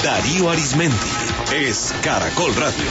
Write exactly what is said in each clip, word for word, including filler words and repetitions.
Darío Arizmendi. Es Caracol Radio.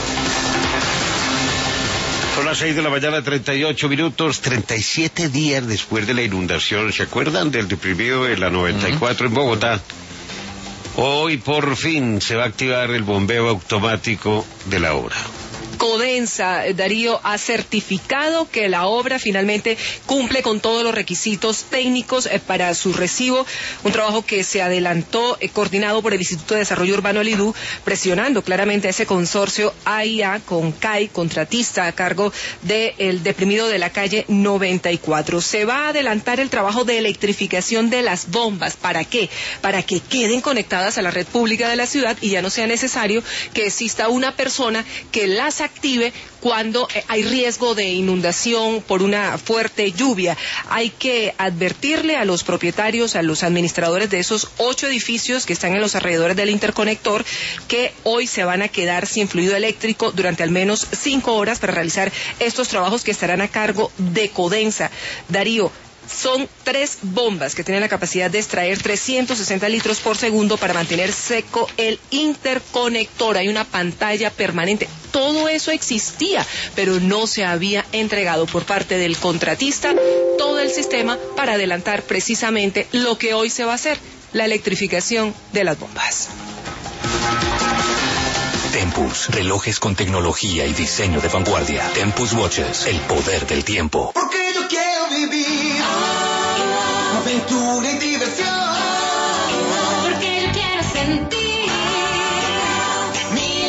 Son las seis de la mañana, treinta y ocho minutos, treinta y siete días después de la inundación. ¿Se acuerdan del deprimido de la noventa y cuatro en Bogotá? Hoy por fin se va a activar el bombeo automático de la obra. Codensa, Darío, ha certificado que la obra finalmente cumple con todos los requisitos técnicos eh, para su recibo, un trabajo que se adelantó, eh, coordinado por el Instituto de Desarrollo Urbano del I D U, presionando claramente a ese consorcio A I A con C A I, contratista a cargo del deprimido de la calle noventa y cuatro. Se va a adelantar el trabajo de electrificación de las bombas. ¿Para qué? Para que queden conectadas a la red pública de la ciudad y ya no sea necesario que exista una persona que las active cuando hay riesgo de inundación por una fuerte lluvia. Hay que advertirle a los propietarios, a los administradores de esos ocho edificios que están en los alrededores del interconector, que hoy se van a quedar sin fluido eléctrico durante al menos cinco horas para realizar estos trabajos que estarán a cargo de Codensa. Darío, son tres bombas que tienen la capacidad de extraer trescientos sesenta litros por segundo para mantener seco el interconector. Hay una pantalla permanente. Todo eso existía, pero no se había entregado por parte del contratista todo el sistema para adelantar precisamente lo que hoy se va a hacer, la electrificación de las bombas. Tempus, relojes con tecnología y diseño de vanguardia. Tempus Watches, el poder del tiempo. Porque yo quiero vivir aventura y diversión.